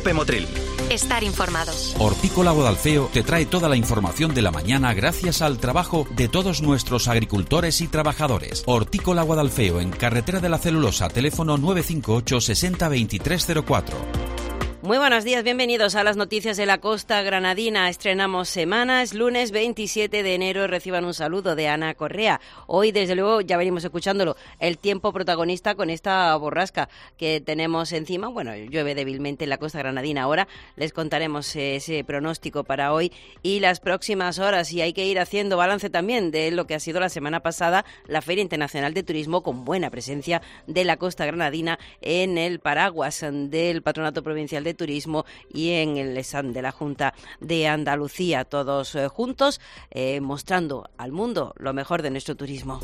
COPE Motril. Estar informados. Hortícola Guadalfeo te trae toda la información de la mañana gracias al trabajo de todos nuestros agricultores y trabajadores. Hortícola Guadalfeo, en Carretera de la Celulosa, teléfono 958 60 2304. Muy buenos días, bienvenidos a las noticias de la costa granadina. Estrenamos semana, es lunes 27 de enero, reciban un saludo de Ana Correa. Hoy, desde luego, ya venimos escuchándolo, el tiempo protagonista con esta borrasca que tenemos encima. Bueno, llueve débilmente en la costa granadina ahora, les contaremos ese pronóstico para hoy y las próximas horas, y hay que ir haciendo balance también de lo que ha sido la semana pasada la Feria Internacional de Turismo, con buena presencia de la costa granadina en el paraguas del Patronato Provincial de Turismo y en el stand de la Junta de Andalucía, todos juntos mostrando al mundo lo mejor de nuestro turismo.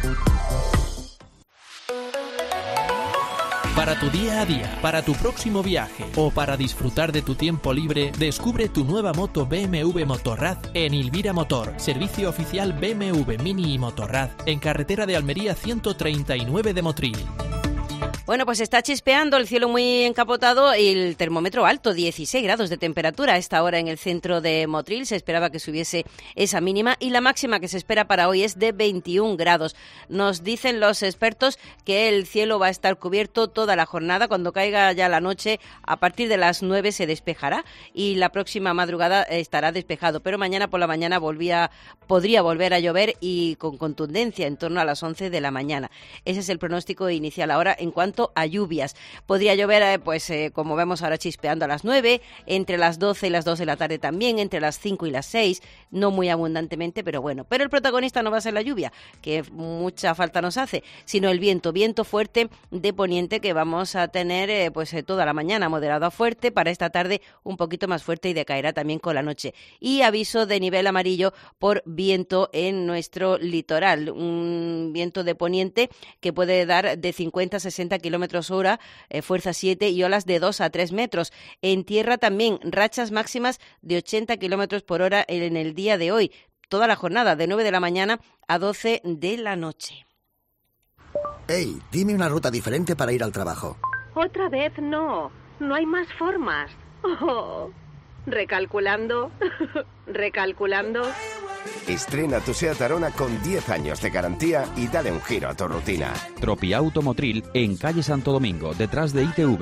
Para tu día a día, para tu próximo viaje o para disfrutar de tu tiempo libre, descubre tu nueva moto BMW Motorrad en Ilvira Motor, servicio oficial BMW Mini y Motorrad, en carretera de Almería 139 de Motril. Bueno, pues está chispeando, el cielo muy encapotado y el termómetro alto, 16 grados de temperatura a esta hora en el centro de Motril. Se esperaba que subiese esa mínima y la máxima que se espera para hoy es de 21 grados. Nos dicen los expertos que el cielo va a estar cubierto toda la jornada. Cuando caiga ya la noche, a partir de las 9 se despejará y la próxima madrugada estará despejado. Pero mañana por la mañana podría volver a llover y con contundencia en torno a las 11 de la mañana. Ese es el pronóstico inicial ahora en cuanto a lluvias. Podría llover, como vemos ahora, chispeando a las 9, entre las 12 y las 2 de la tarde también, entre las 5 y las 6, no muy abundantemente, pero bueno. Pero el protagonista no va a ser la lluvia, que mucha falta nos hace, sino el viento fuerte de poniente que vamos a tener toda la mañana, moderado a fuerte, para esta tarde un poquito más fuerte y decaerá también con la noche. Y aviso de nivel amarillo por viento en nuestro litoral, un viento de poniente que puede dar de 50 a 60 kilómetros hora, fuerza 7 y olas de 2 a 3 metros. En tierra también rachas máximas de 80 kilómetros por hora en el día de hoy. Toda la jornada, de 9 de la mañana a 12 de la noche. Hey, dime una ruta diferente para ir al trabajo. Otra vez no. No hay más formas. Oh, recalculando. Recalculando. Estrena tu SEAT Arona con 10 años de garantía y dale un giro a tu rutina. Tropiauto Motril, en calle Santo Domingo, detrás de ITV.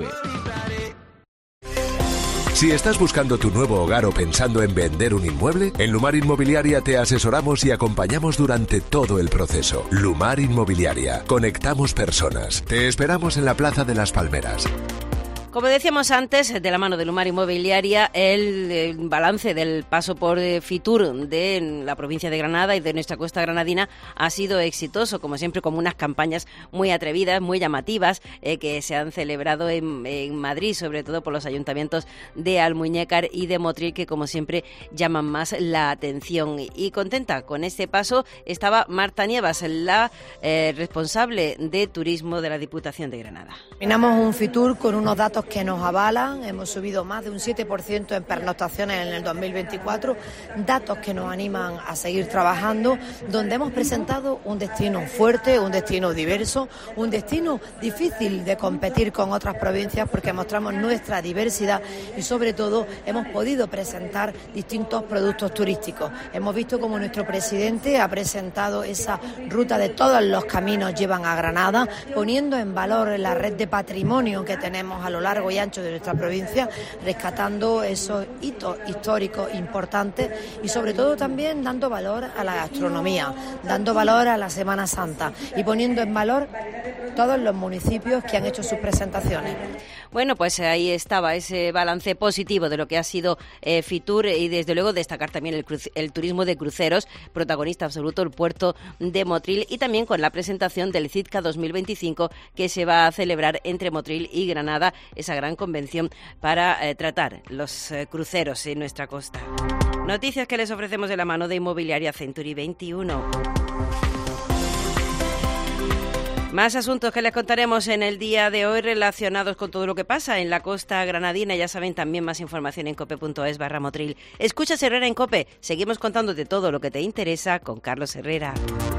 Si estás buscando tu nuevo hogar o pensando en vender un inmueble, en Lumar Inmobiliaria te asesoramos y acompañamos durante todo el proceso. Lumar Inmobiliaria. Conectamos personas. Te esperamos en la Plaza de las Palmeras. Como decíamos antes, de la mano de Lumar Inmobiliaria, el balance del paso por Fitur de la provincia de Granada y de nuestra costa granadina ha sido exitoso, como siempre, con unas campañas muy atrevidas, muy llamativas, que se han celebrado en Madrid, sobre todo por los ayuntamientos de Almuñécar y de Motril, que como siempre llaman más la atención. Y contenta con este paso estaba Marta Nievas, la responsable de turismo de la Diputación de Granada. Terminamos un Fitur con unos datos que nos avalan, hemos subido más de un 7% en pernoctaciones en el 2024, datos que nos animan a seguir trabajando, donde hemos presentado un destino fuerte, un destino diverso, un destino difícil de competir con otras provincias porque mostramos nuestra diversidad y sobre todo hemos podido presentar distintos productos turísticos. Hemos visto como nuestro presidente ha presentado esa ruta de todos los caminos llevan a Granada, poniendo en valor la red de patrimonio que tenemos a lo largo y ancho de nuestra provincia, rescatando esos hitos históricos importantes y sobre todo también dando valor a la gastronomía, dando valor a la Semana Santa y poniendo en valor todos los municipios que han hecho sus presentaciones. Bueno, pues ahí estaba ese balance positivo de lo que ha sido Fitur y desde luego destacar también el turismo de cruceros, protagonista absoluto el puerto de Motril y también con la presentación del CITCA 2025 que se va a celebrar entre Motril y Granada, esa gran convención para tratar los cruceros en nuestra costa. Noticias que les ofrecemos de la mano de Inmobiliaria Century 21. Más asuntos que les contaremos en el día de hoy relacionados con todo lo que pasa en la costa granadina. Ya saben, también más información en cope.es/Motril. Escuchas Herrera en COPE. Seguimos contándote todo lo que te interesa con Carlos Herrera.